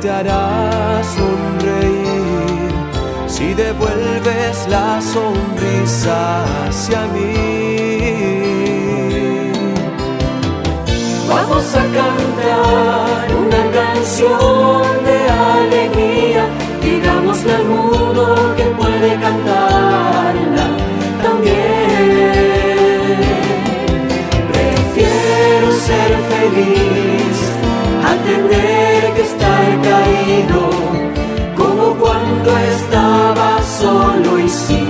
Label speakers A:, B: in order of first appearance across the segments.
A: te hará sonreír si devuelves la sonrisa hacia mí. Vamos a cantar una canción de alegría, digámosle al mundo que puede cantarla también. Prefiero ser feliz a tener que estar caído, como cuando estaba solo y sin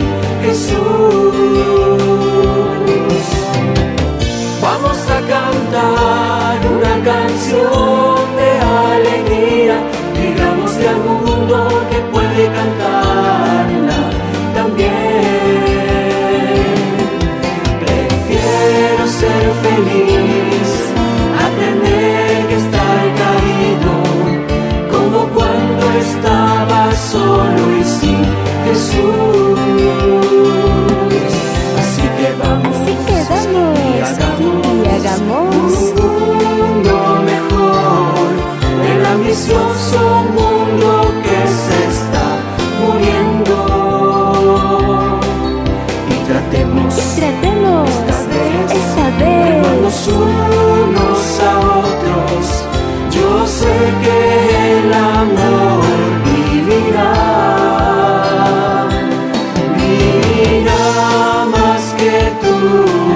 A: Jesús. Vamos a cantar una canción de alegría, digámosle al mundo que puede cantarla también. Prefiero ser feliz a tener que estar caído, como cuando estaba solo y sin Jesús. Así que vamos y hagamos un mundo mejor, el ambicioso mundo que se está muriendo. Y tratemos esta vez amarnos unos a otros. Yo sé que el amor vivirá más que tú